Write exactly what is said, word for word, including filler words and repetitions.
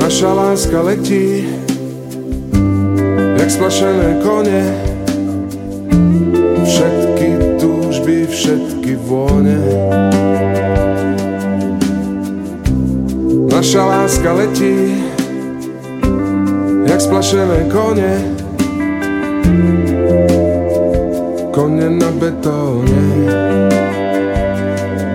Naša láska letí jak splašené kone, všetky túžby, všetky vône. Naša láska letí jak splašené kone, kone na betóne.